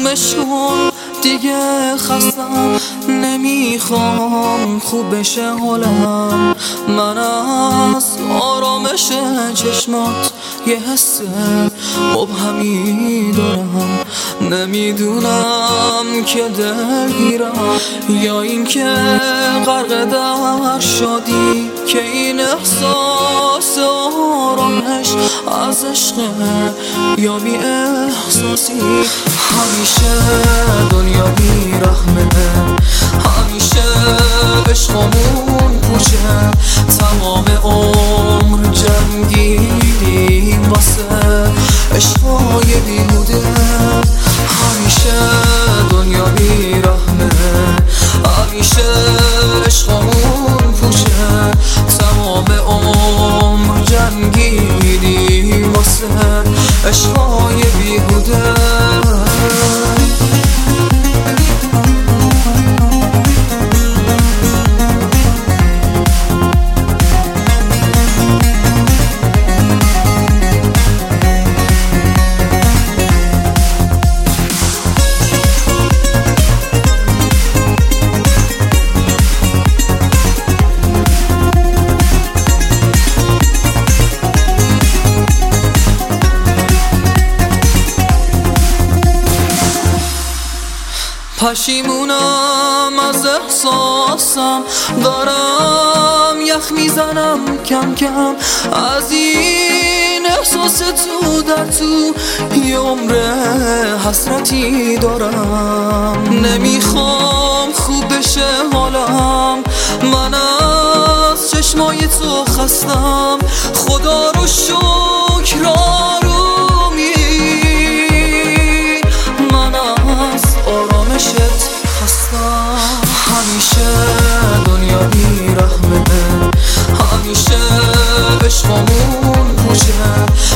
ولش کن دیگه خستم، نمیخوام خوب بشه حالم. من از آرامش چشمات یه حس مبهمی دارم، نمیدونم که دلگیرم یا این که غرق در شادی، که این احساس آرامش از عشقه یا بی احساسی. همیشه دنیا بی رحمه، همیشه عشقمون پوچه، تمام عمر جنگیدیم واسه عشقای بیهوده. همیشه دنیا بی رحمه، همیشه عشقمون پوچه، تمام عمر جنگیدیم واسه عشقای بیهوده. پشیمونم از احساسم، دارم یخ میزنم کم کم از این احساس تو در تو. یه عمر حسرتی دارم، نمیخوام خوب بشه حالم. من از چشمای تو خستم، خدا رو شکر آرومی. من از آرامشت خستم، همیشه دنیا بی رحمه، همیشه عشقمون پوچه،